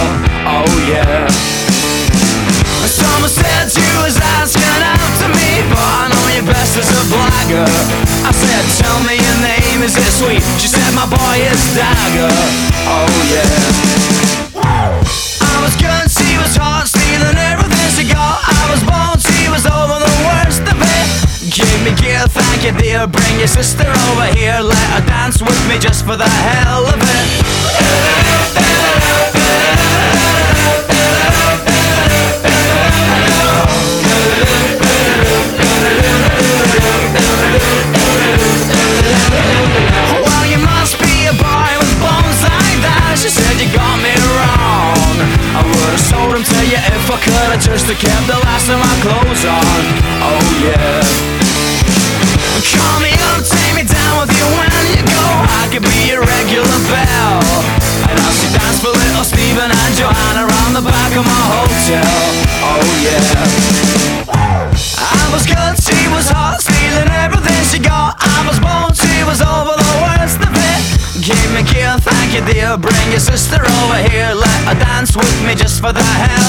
Oh yeah. Someone said you was asking out to me, but I know you best as a blagger. I said, tell me your name, is it sweet? She said, my boy is Dagger. Oh yeah. I was good, she was hot, stealing everything she got. I was bold, she was over the worst of it. Give me gear, thank you dear. Bring your sister over here, let her dance with me just for the hell of it. Well, you must be a boy with bones like that. She said you got me wrong. I would've sold him to you if I could've just kept the last of my clothes on. Oh yeah. Call me up, take me down with you when you go. I could be your regular belle, and I'll see dance for little Stephen and Joanna around the back of my hotel. Oh yeah. I was good, she was hot, stealing everything she got. I was bold, she was over the worst of it. Give me gear, thank you dear. Bring your sister over here, let her dance with me just for the hell